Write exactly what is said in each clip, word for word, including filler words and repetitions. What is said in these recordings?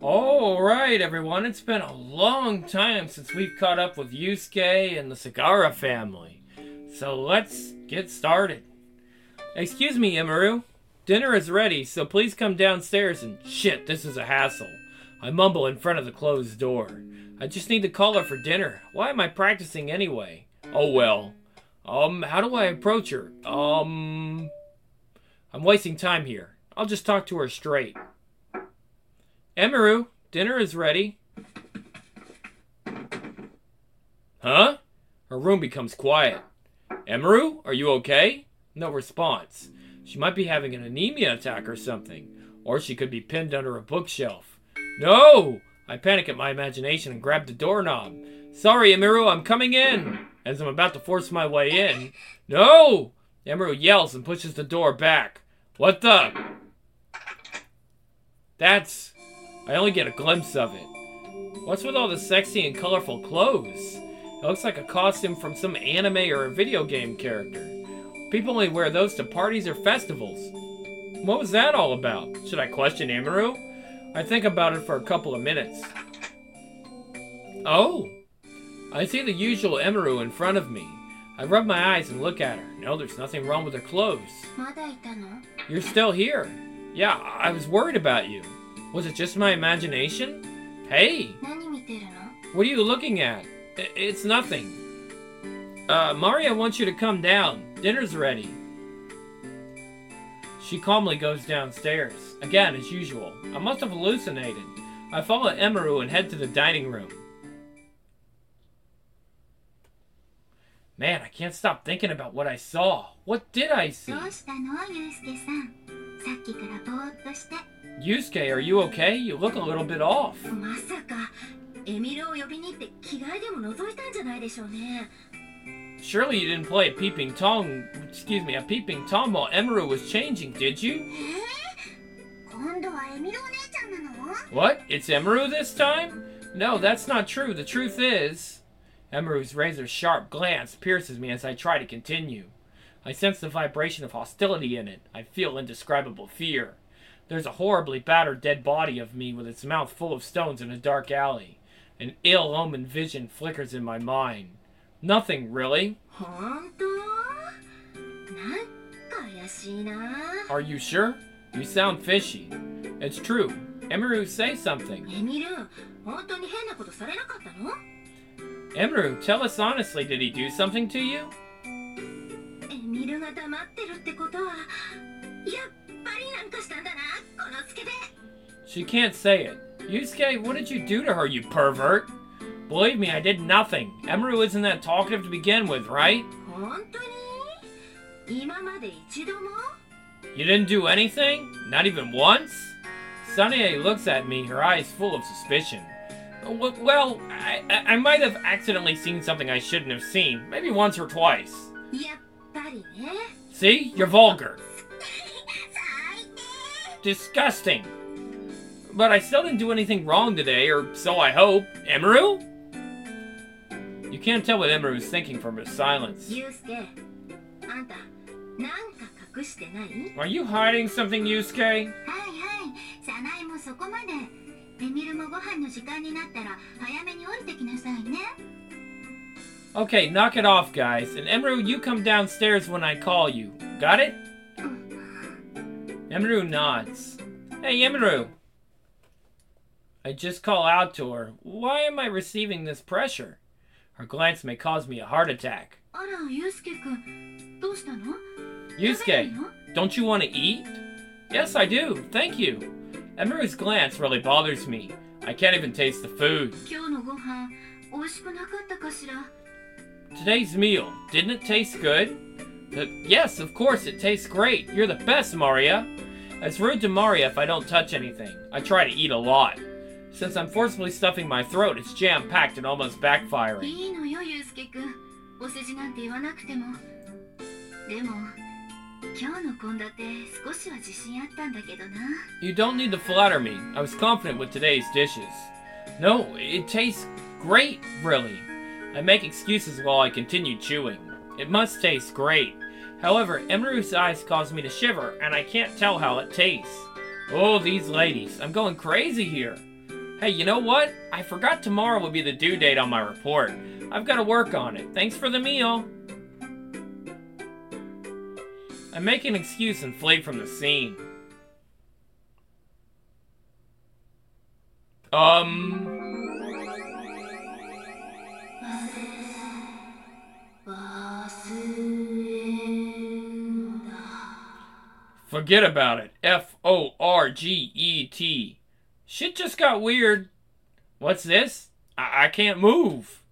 Alright everyone, it's been a long time since we've caught up with Yusuke and the Sagara family. So let's get started. Excuse me, Emeru. Dinner is ready, so please come downstairs and... Shit, this is a hassle. I mumble in front of the closed door. I just need to call her for dinner. Why am I practicing anyway? Oh well. Um, how do I approach her? Um... I'm wasting time here. I'll just talk to her straight. Emeru, dinner is ready. Huh? Her room becomes quiet. Emeru, are you okay? No response. She might be having an anemia attack or something. Or she could be pinned under a bookshelf. No! I panic at my imagination and grab the doorknob. Sorry, Emeru, I'm coming in. As I'm about to force my way in. No! Emeru yells and pushes the door back. What the? That's... I only get a glimpse of it. What's with all the sexy and colorful clothes? It looks like a costume from some anime or a video game character. People only wear those to parties or festivals. What was that all about? Should I question Emeru? I think about it for a couple of minutes. Oh! I see the usual Emeru in front of me. I rub my eyes and look at her. No, there's nothing wrong with her clothes. You're still here. Yeah, I was worried about you. Was it just my imagination? Hey! What are you looking at? I- it's nothing. Uh, Maria wants you to come down. Dinner's ready. She calmly goes downstairs. Again, as usual. I must have hallucinated. I follow Emeru and head to the dining room. Man, I can't stop thinking about what I saw. What did I see? Yusuke, are you okay? You look a little bit off. Surely you didn't play a peeping Tom, excuse me, a peeping Tom while Emeru was changing, did you? What? It's Emeru this time? No, that's not true. The truth is... Emeru's razor-sharp glance pierces me as I try to continue. I sense the vibration of hostility in it. I feel indescribable fear. There's a horribly battered dead body of me with its mouth full of stones in a dark alley. An ill-omened vision flickers in my mind. Nothing, really. Are you sure? You sound fishy. It's true. Emeru, say something. Emeru, tell us honestly, did he do something to you? She can't say it. Yusuke, what did you do to her, you pervert? Believe me, I did nothing. Emeru isn't that talkative to begin with, right? You didn't do anything? Not even once? Sanae looks at me, her eyes full of suspicion. Well, I, I might have accidentally seen something I shouldn't have seen. Maybe once or twice. See? You're vulgar. Disgusting. But I still didn't do anything wrong today, or so I hope. Emeru? You can't tell what Emeru's thinking from her silence. Are you hiding something, Yusuke? Okay, knock it off, guys. And Emeru, you come downstairs when I call you. Got it? Emeru nods. Hey, Emeru. I just call out to her. Why am I receiving this pressure? Her glance may cause me a heart attack. Yusuke, don't you want to eat? Yes, I do. Thank you. Emeru's glance really bothers me. I can't even taste the food. Today's meal, didn't it taste good? Uh, yes, of course, it tastes great. You're the best, Maria. It's rude to Maria if I don't touch anything. I try to eat a lot. Since I'm forcibly stuffing my throat, it's jam-packed and almost backfiring. You don't need to flatter me. I was confident with today's dishes. No, it tastes great, really. I make excuses while I continue chewing. It must taste great. However, Emeru's eyes cause me to shiver, and I can't tell how it tastes. Oh, these ladies. I'm going crazy here. Hey, you know what? I forgot tomorrow will be the due date on my report. I've got to work on it. Thanks for the meal. I make an excuse and flee from the scene. Um... Forget about it. F O R G E T. Shit just got weird. What's this? I, I can't move.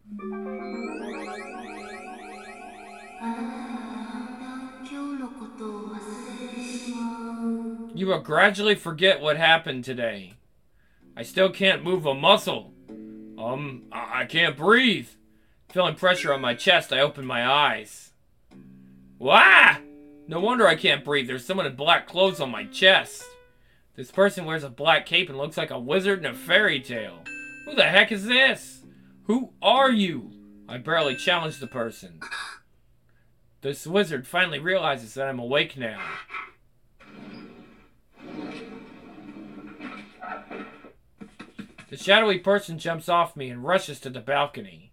You will gradually forget what happened today. I still can't move a muscle. Um, I, I can't breathe. Feeling pressure on my chest, I open my eyes. Wah! No wonder I can't breathe. There's someone in black clothes on my chest. This person wears a black cape and looks like a wizard in a fairy tale. Who the heck is this? Who are you? I barely challenge the person. This wizard finally realizes that I'm awake now. The shadowy person jumps off me and rushes to the balcony.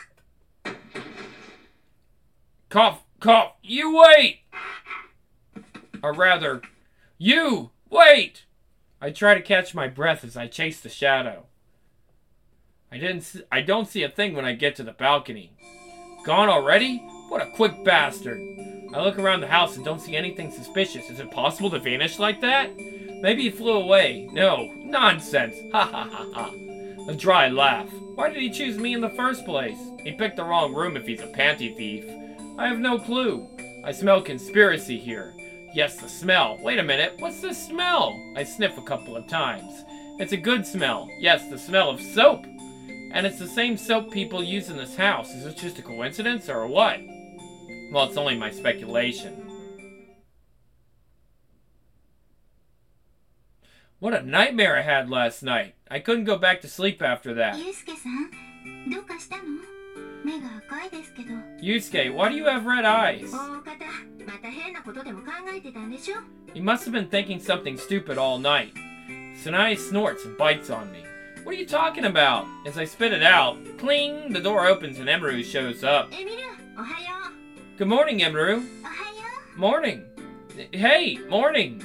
Cough, cough, you wait! Or rather, you wait! I try to catch my breath as I chase the shadow. I didn't. See, I don't see a thing when I get to the balcony. Gone already? What a quick bastard! I look around the house and don't see anything suspicious. Is it possible to vanish like that? Maybe he flew away. No, nonsense! Ha ha ha ha! A dry laugh. Why did he choose me in the first place? He picked the wrong room if he's a panty thief. I have no clue. I smell conspiracy here. Yes, the smell. Wait a minute, what's this smell? I sniff a couple of times. It's a good smell. Yes, the smell of soap. And it's the same soap people use in this house. Is it just a coincidence or what? Well, it's only my speculation. What a nightmare I had last night. I couldn't go back to sleep after that. Yusuke, why do you have red eyes? You must have been thinking something stupid all night. Sanae snorts and bites on me. What are you talking about? As I spit it out, cling, the door opens and Emeru shows up. Good morning, Emeru. Morning. Hey, morning.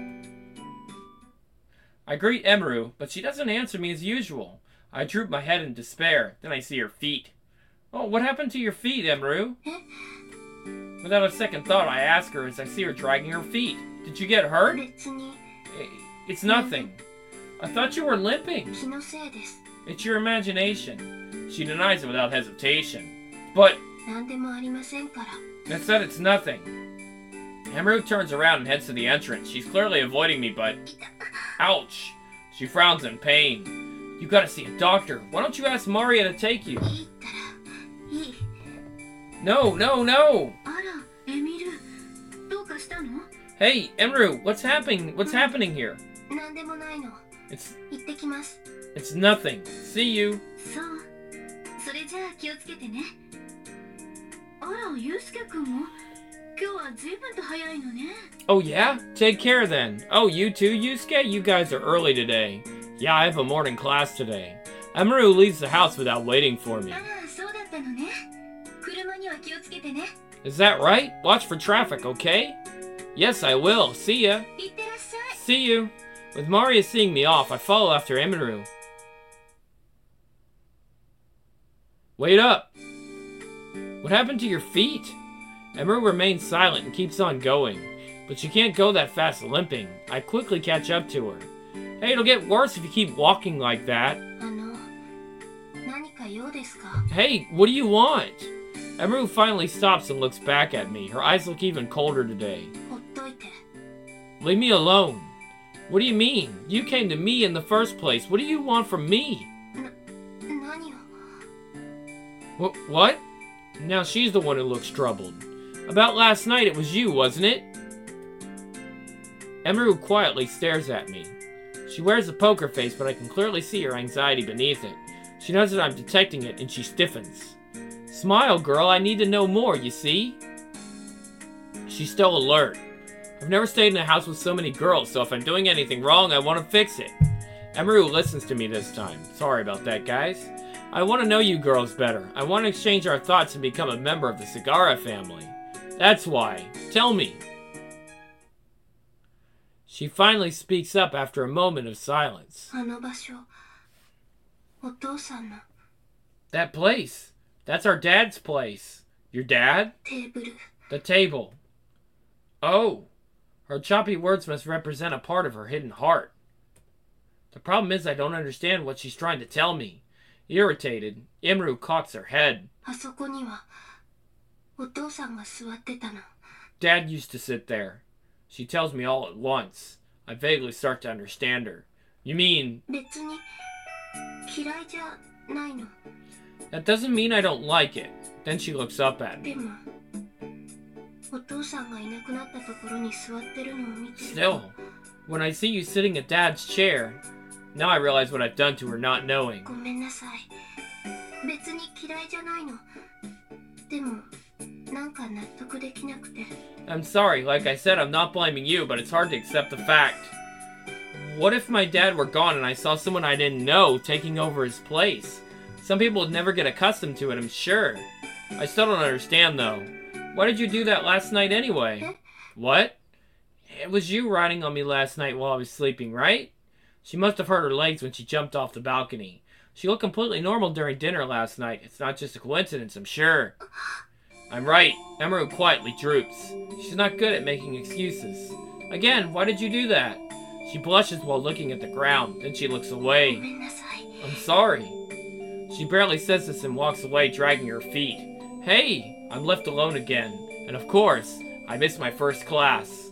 I greet Emeru, but she doesn't answer me as usual. I droop my head in despair. Then I see her feet. Oh, what happened to your feet, Emeru? Without a second thought, I ask her as I see her dragging her feet. Did you get hurt? It's nothing. I thought you were limping. It's your imagination. She denies it without hesitation. But I said it's nothing. Emeru turns around and heads to the entrance. She's clearly avoiding me, but... Ouch! She frowns in pain. You gotta see a doctor. Why don't you ask Maria to take you? No, no, no! Hey, Emeru, what's happening? What's happening here? It's... It's nothing. See you. Oh yeah? Take care then. Oh, you too, Yusuke? You guys are early today. Yeah, I have a morning class today. Emeru leaves the house without waiting for me. Is that right? Watch for traffic, okay? Yes, I will. See ya. See you. With Maria seeing me off, I follow after Emeru. Wait up. What happened to your feet? Emeru remains silent and keeps on going, but she can't go that fast limping. I quickly catch up to her. Hey, it'll get worse if you keep walking like that. Hey, what do you want? Emeru finally stops and looks back at me. Her eyes look even colder today. Leave me alone. What do you mean? You came to me in the first place. What do you want from me? Wh- what? Now she's the one who looks troubled. About last night, it was you, wasn't it? Emeru quietly stares at me. She wears a poker face, but I can clearly see her anxiety beneath it. She knows that I'm detecting it, and she stiffens. Smile, girl, I need to know more, you see? She's still alert. I've never stayed in a house with so many girls, so if I'm doing anything wrong, I want to fix it. Emeru listens to me this time. Sorry about that, guys. I want to know you girls better. I want to exchange our thoughts and become a member of the Sagara family. That's why. Tell me. She finally speaks up after a moment of silence. That place. That's our dad's place. Your dad? The table. Oh. Her choppy words must represent a part of her hidden heart. The problem is I don't understand what she's trying to tell me. Irritated, Emeru cocks her head. Dad used to sit there. She tells me all at once. I vaguely start to understand her. You mean... That doesn't mean I don't like it. Then she looks up at me. Still, when I see you sitting at Dad's chair, now I realize what I've done to her not knowing. I'm sorry, like I said, I'm not blaming you, but it's hard to accept the fact. What if my dad were gone and I saw someone I didn't know taking over his place? Some people would never get accustomed to it, I'm sure. I still don't understand, though. Why did you do that last night anyway? What? It was you riding on me last night while I was sleeping, right? She must have hurt her legs when she jumped off the balcony. She looked completely normal during dinner last night. It's not just a coincidence, I'm sure. I'm right. Emeru quietly droops. She's not good at making excuses. Again, why did you do that? She blushes while looking at the ground. Then she looks away. I'm sorry. She barely says this and walks away, dragging her feet. Hey! I'm left alone again. And of course, I missed my first class.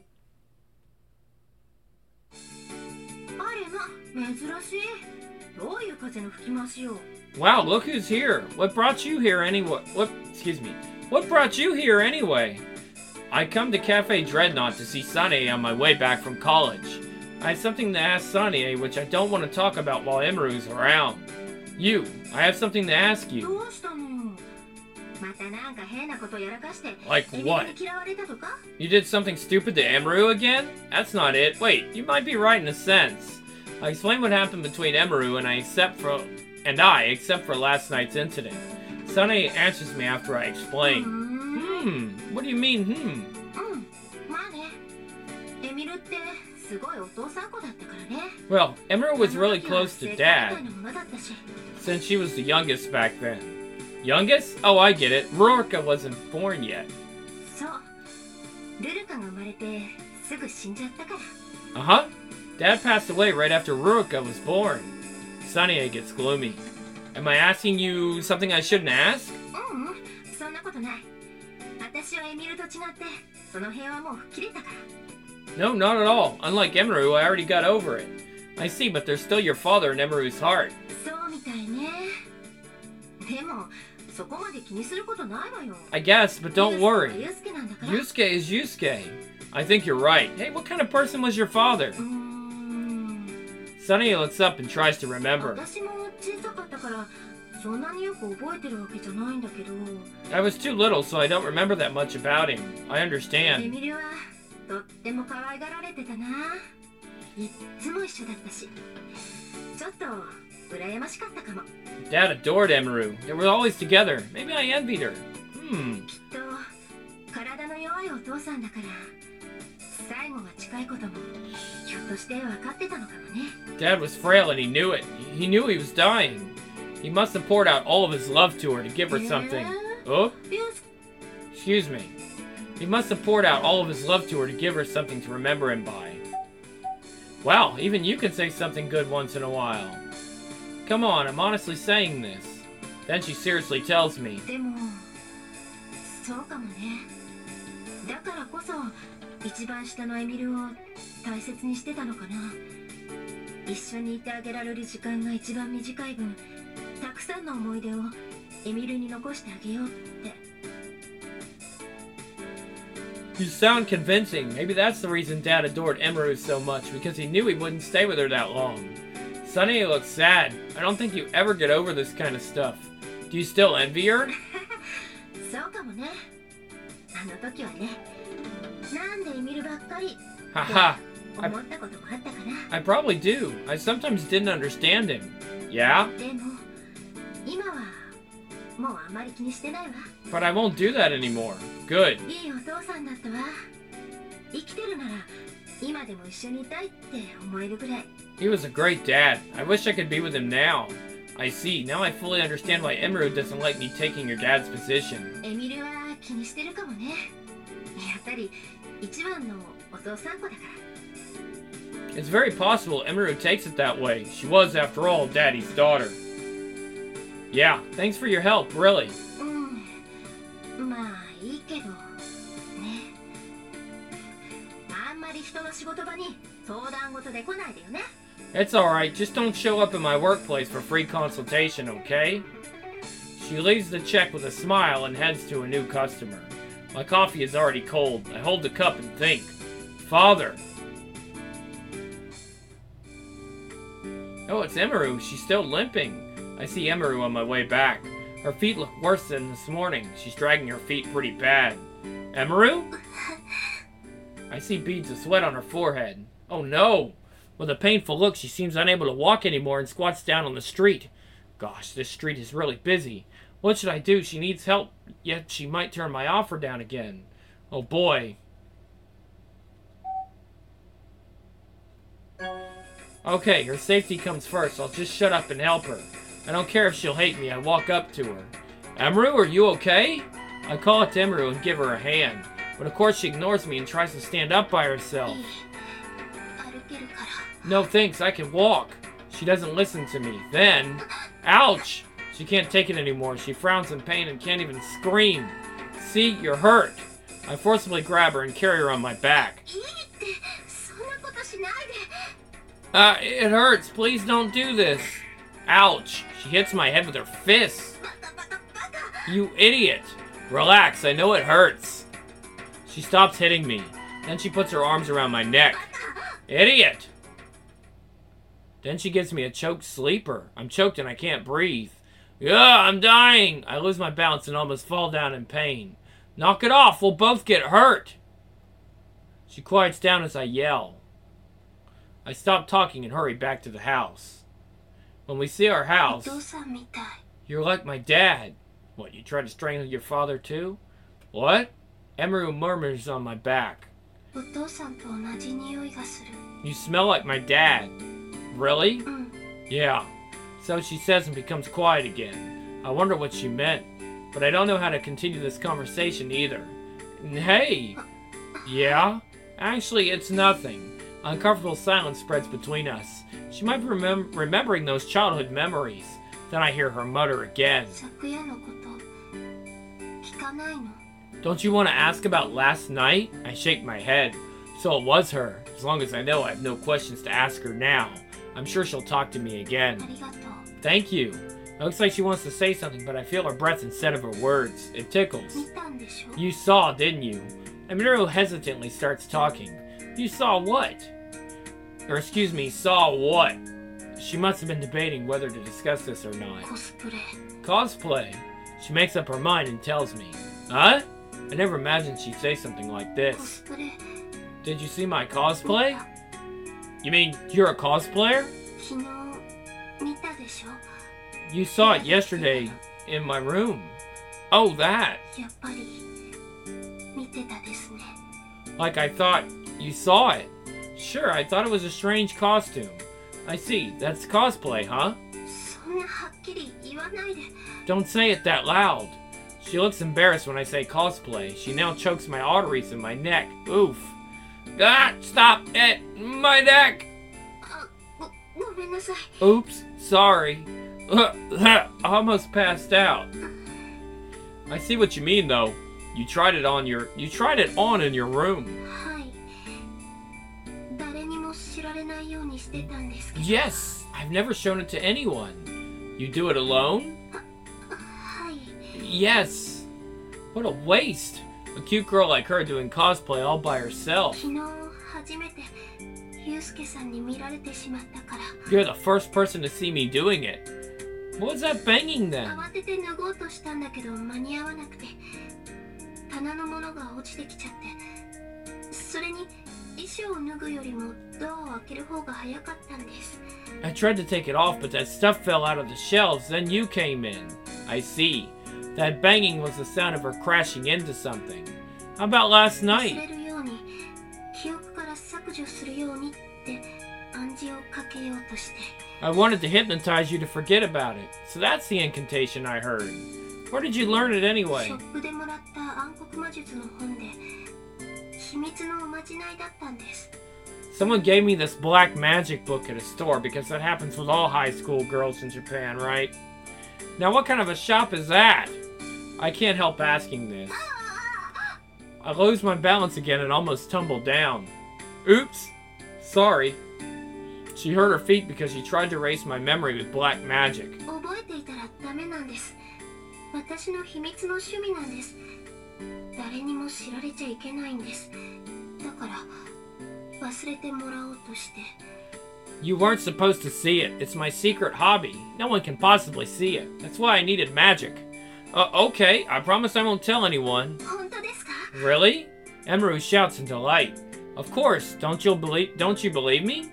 Wow, look who's here. What brought you here anyway? What, excuse me. What brought you here anyway? I come to Cafe Dreadnought to see Sanae on my way back from college. I have something to ask Sanae, which I don't want to talk about while Emeru's around. You, I have something to ask you. Like what? You did something stupid to Emeru again? That's not it. Wait, you might be right in a sense. I explained what happened between Emeru and I except for and I, except for last night's incident. Sanae answers me after I explain. Hmm, what do you mean, hmm? Well, Emeru was really close to Dad, since she was the youngest back then. Youngest? Oh, I get it. Ruroka wasn't born yet. Uh-huh. Dad passed away right after Ruroka was born. Sanae gets gloomy. Am I asking you something I shouldn't ask? No, not at all. Unlike Emeru, I already got over it. I see, but there's still your father in Emeru's heart. I guess, but don't worry. Yusuke is Yusuke. I think you're right. Hey, what kind of person was your father? Sanae looks up and tries to remember. I was too little, so I don't remember that much about him. I understand. Dad adored Emeru. They were always together. Maybe I envied her. Hmm. Dad was frail and he knew it. He knew he was dying. He must have poured out all of his love to her to give her something. Oh? Excuse me. He must have poured out all of his love to her to give her something to remember him by. Wow, even you can say something good once in a while. Come on, I'm honestly saying this. Then she seriously tells me. You sound convincing. Maybe that's the reason Dad adored Emeru so much, because he knew he wouldn't stay with her that long. Sanae looks sad. I don't think you ever get over this kind of stuff. Do you still envy her? Haha, I, I probably do. I sometimes didn't understand him. Yeah? But I won't do that anymore. Good. He was a great dad. I wish I could be with him now. I see. Now I fully understand why Emeru doesn't like me taking your dad's position. It's very possible Emeru takes it that way. She was, after all, Daddy's daughter. Yeah, thanks for your help, really. It's alright, just don't show up in my workplace for free consultation, okay? She leaves the check with a smile and heads to a new customer. My coffee is already cold. I hold the cup and think. Father! Oh, it's Emeru. She's still limping. I see Emeru on my way back. Her feet look worse than this morning. She's dragging her feet pretty bad. Emeru? I see beads of sweat on her forehead. Oh no! With a painful look, she seems unable to walk anymore and squats down on the street. Gosh, this street is really busy. What should I do? She needs help, yet she might turn my offer down again. Oh boy. Okay, her safety comes first. I'll just shut up and help her. I don't care if she'll hate me. I walk up to her. Emeru, are you okay? I call out to Emeru and give her a hand. But of course she ignores me and tries to stand up by herself. No thanks, I can walk. She doesn't listen to me. Then, ouch! She can't take it anymore. She frowns in pain and can't even scream. See, you're hurt. I forcibly grab her and carry her on my back. Uh, it hurts. Please don't do this. Ouch. She hits my head with her fists. You idiot. Relax, I know it hurts. She stops hitting me. Then she puts her arms around my neck. Idiot. Then she gives me a choked sleeper. I'm choked and I can't breathe. Yeah, I'm dying. I lose my balance and almost fall down in pain. Knock it off. We'll both get hurt. She quiets down as I yell. I stop talking and hurry back to the house. When we see our house, you're like my dad. What, you tried to strangle your father too? What? Emeru murmurs on my back. You smell like my dad. Really? Yeah. So she says and becomes quiet again. I wonder what she meant, but I don't know how to continue this conversation either. Hey! Yeah? Actually, it's nothing. Uncomfortable silence spreads between us. She might be remem remembering those childhood memories. Then I hear her mutter again. Don't you want to ask about last night? I shake my head. So it was her. As long as I know I have no questions to ask her now. I'm sure she'll talk to me again. Thank you. It looks like she wants to say something, but I feel her breath instead of her words. It tickles. You saw, didn't you? Emeru hesitantly starts talking. You saw what? Or excuse me, saw what? She must have been debating whether to discuss this or not. Cosplay. Cosplay? She makes up her mind and tells me. Huh? I never imagined she'd say something like this. Cosplay. Did you see my cosplay? You mean you're a cosplayer? You saw it yesterday in my room. Oh, that. Like I thought you saw it. Sure, I thought it was a strange costume. I see. That's cosplay, huh? Don't say it that loud. She looks embarrassed when I say cosplay. She now chokes my arteries in my neck. Oof. Ah, stop it! My neck! Oops, sorry. I almost passed out. I see what you mean, though. You tried it on your... You tried it on in your room. Yes, I've never shown it to anyone. You do it alone? Yes. What a waste. A cute girl like her doing cosplay all by herself. You're the first person to see me doing it. What was that banging then? I tried to take it off, but that stuff fell out of the shelves, then you came in. I see. That banging was the sound of her crashing into something. How about last night? I wanted to hypnotize you to forget about it, so that's the incantation I heard. Where did you learn it anyway? Someone gave me this black magic book at a store because that happens with all high school girls in Japan, right? Now what kind of a shop is that? I can't help asking this. I lose my balance again and almost tumbled down. Oops. Sorry. She hurt her feet because she tried to erase my memory with black magic. You weren't supposed to see it. It's my secret hobby. No one can possibly see it. That's why I needed magic. Uh, okay, I promise I won't tell anyone. Really? Emeru shouts in delight. Of course, don't you believe don't you believe me?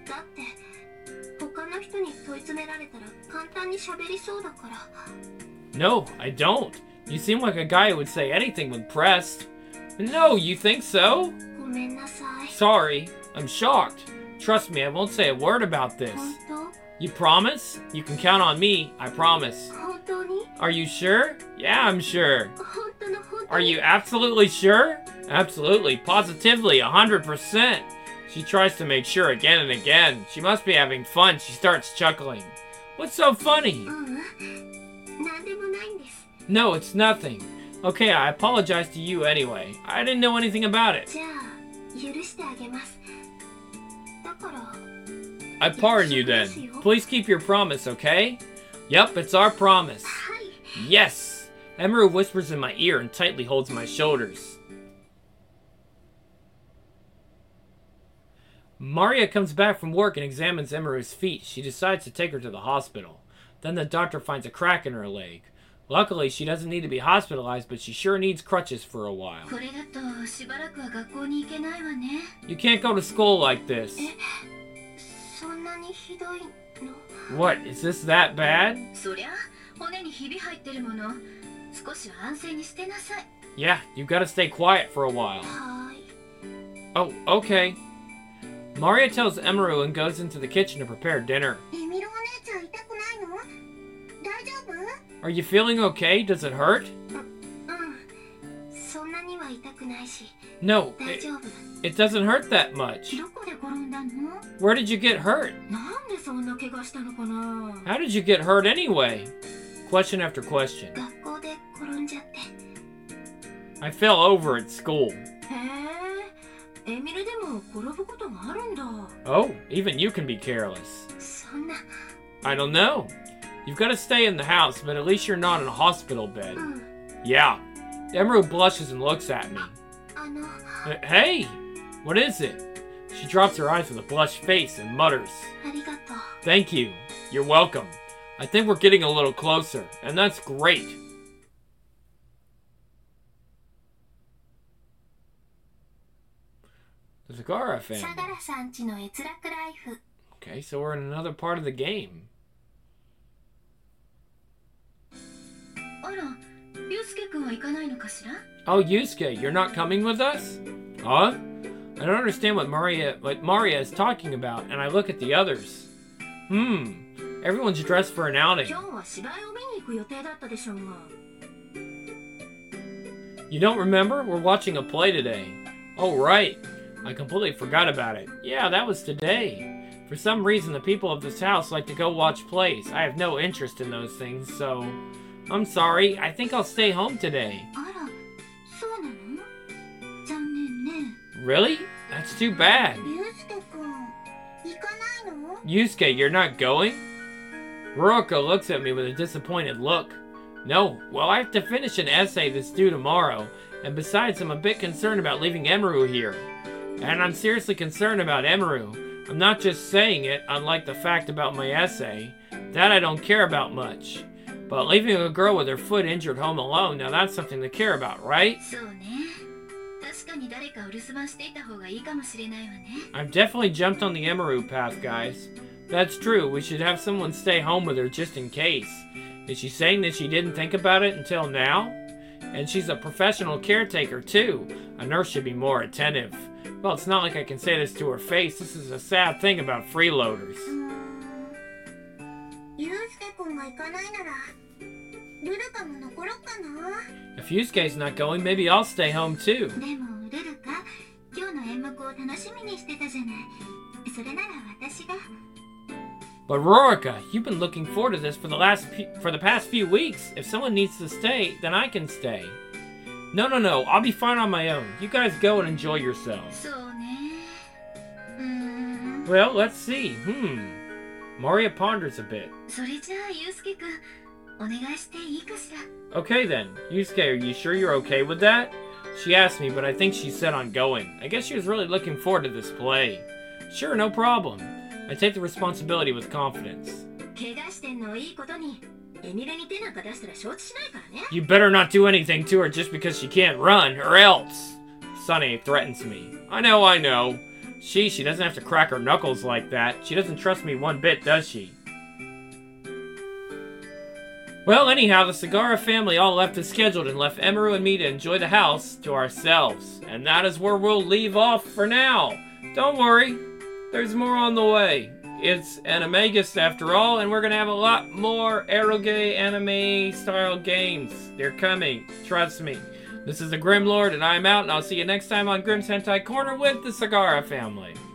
No, I don't. You seem like a guy who would say anything when pressed. No, you think so? Sorry, I'm shocked. Trust me, I won't say a word about this. You promise? You can count on me, I promise. Are you sure? Yeah, I'm sure. Are you absolutely sure? Absolutely, positively, a hundred percent. She tries to make sure again and again. She must be having fun. She starts chuckling. What's so funny? No, it's nothing. Okay, I apologize to you anyway. I didn't know anything about it. I pardon you then. Please keep your promise, okay? Yep, it's our promise. Yes! Emeru whispers in my ear and tightly holds my shoulders. Maria comes back from work and examines Emeru's feet. She decides to take her to the hospital. Then the doctor finds a crack in her leg. Luckily, she doesn't need to be hospitalized, but she sure needs crutches for a while. You can't go to school like this. What, is this that bad? Yeah, you've got to stay quiet for a while. Oh, okay. Maria tells Emeru and goes into the kitchen to prepare dinner. Are you feeling okay? Does it hurt? No, it, it doesn't hurt that much. Where did you get hurt? How did you get hurt anyway? Question after question. I fell over at school. Oh, even you can be careless. I don't know. You've got to stay in the house, but at least you're not in a hospital bed. Yeah. Emeru blushes and looks at me. Uh, hey! What is it? She drops her eyes with a blushed face and mutters. Thank you. You're welcome. I think we're getting a little closer, and that's great. The Sagara family. Okay, so we're in another part of the game. Oh, Yusuke, you're not coming with us? Huh? I don't understand what Maria, what Maria is talking about, and I look at the others. Hmm, everyone's dressed for an outing. You don't remember? We're watching a play today. Oh, right. I completely forgot about it. Yeah, that was today. For some reason, the people of this house like to go watch plays. I have no interest in those things, so... I'm sorry. I think I'll stay home today. Really? That's too bad. Yusuke, you're not going? Ruroka looks at me with a disappointed look. No, well, I have to finish an essay that's due tomorrow, and besides, I'm a bit concerned about leaving Emeru here. And I'm seriously concerned about Emeru. I'm not just saying it, unlike the fact about my essay. That I don't care about much. But leaving a girl with her foot injured home alone, now that's something to care about, right? かに誰かお留守番していた方がいいかもしれないわね。 I've definitely jumped on the Emeru path, guys. That's true. We should have someone stay home with her just in case. Is she saying that she didn't think about it until now? And she's a professional caretaker, too. A nurse should be more attentive. Well, it's not like I can say this to her face. This is a sad thing about freeloaders. ユウスケ君が行かないならルルカも残ろっかな。 If Yusuke's not going, maybe I'll stay home, too. でもルルカ、今日の演目を楽しみにしてたじゃない。それなら私が。 But Rorica, you've been looking forward to this for the last for the past few weeks. If someone needs to stay, then I can stay. No, no, no. I'll be fine on my own. You guys go and enjoy yourselves. そうね。うーん。 Well, let's see. Hmm. Moria ponders a bit. それじゃあユウスケ君、お願いしていいかしら。 Okay then. Yusuke, are you sure you're okay with that? She asked me, but I think she's set on going. I guess she was really looking forward to this play. Sure, no problem. I take the responsibility with confidence. 怪我してんのいいことに、エミレに手なんか出したら承知しないからね。 You better not do anything to her just because she can't run, or else. Sunny threatens me. I know, I know. She, she doesn't have to crack her knuckles like that. She doesn't trust me one bit, does she? Well, anyhow, the Sagara family all left as scheduled and left Emeru and me to enjoy the house to ourselves. And that is where we'll leave off for now. Don't worry, there's more on the way. It's Animagus after all, and we're gonna have a lot more eroge anime-style games. They're coming, trust me. This is the Grim Lord, and I'm out, and I'll see you next time on Grimm's Hentai Corner with the Sagara family.